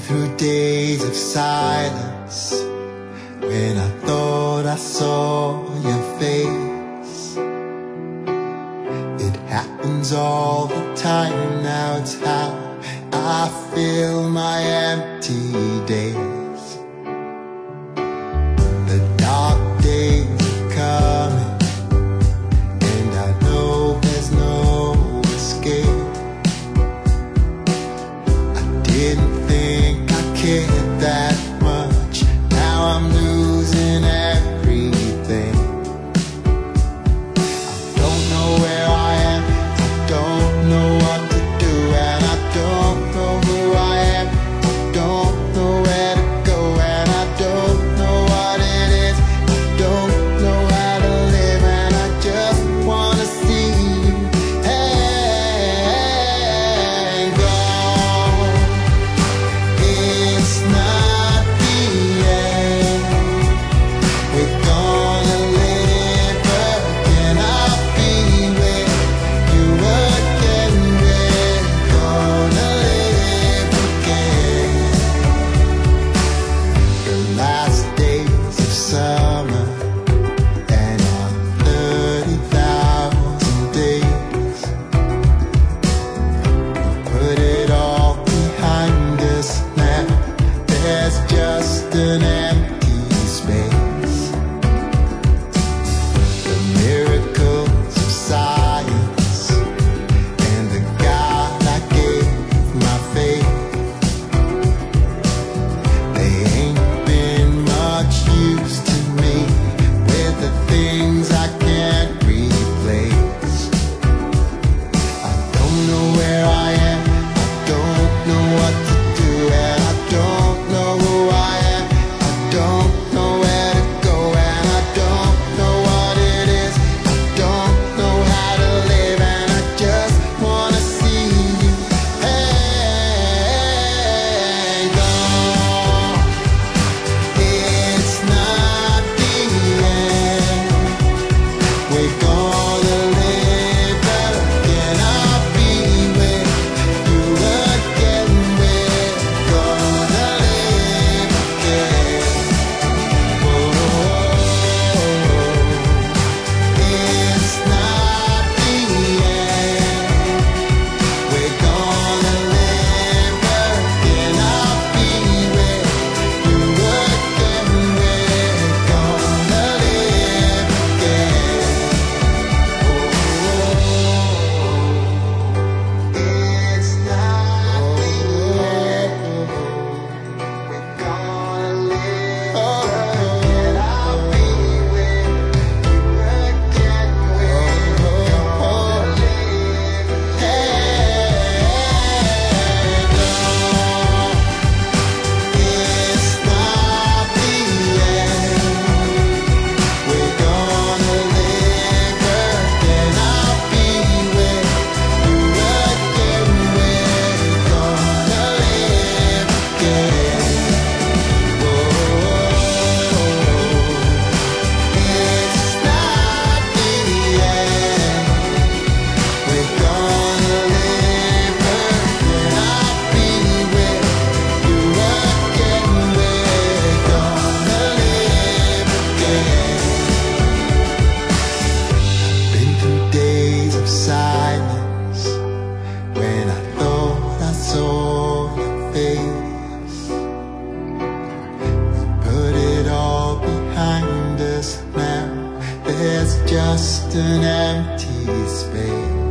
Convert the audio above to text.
through days of silence when I thought I saw your face. It happens all the time now, it's how I fill my empty days. The dark days are coming, and I know there's no escape. I didn't think I cared that much, now I'm losing everything. I don't know where I am, I don't know what to do, and I don't know who I am, I don't know where to go, and I don't know what it is, I don't know how to live, and I just wanna see you hang on. It's not the end, we're gonna live again. I'll be with you again, we're gonna live again. The last days of summer and our 30,000 days, put it all behind us now. There's just an empty space. The miracles of science and the God I gave my faith, they ain't been much use to me with the things I can't replace. I don't know where I am, I don't know what to do, and I don't know who I am, I don't know where to go, and I don't know what it is, I don't know how to live, and I just wanna see you hang on. It's not the end, we're gonna live again. I'll be with you again, we're gonna live again. Oh, it's not the end, we're gonna live again. I'll be with you again, we're gonna live again. It's not the end, we're gonna live again. I'll be with you again, we're gonna live again. It's not the end, we're gonna live again. I'll be with you again, we're gonna live again. It's not the end, we're gonna live again. I'll be with you again, we're gonna live again. Been through days of silence when I thought I saw your face. Put it all behind us now, there's just an empty space.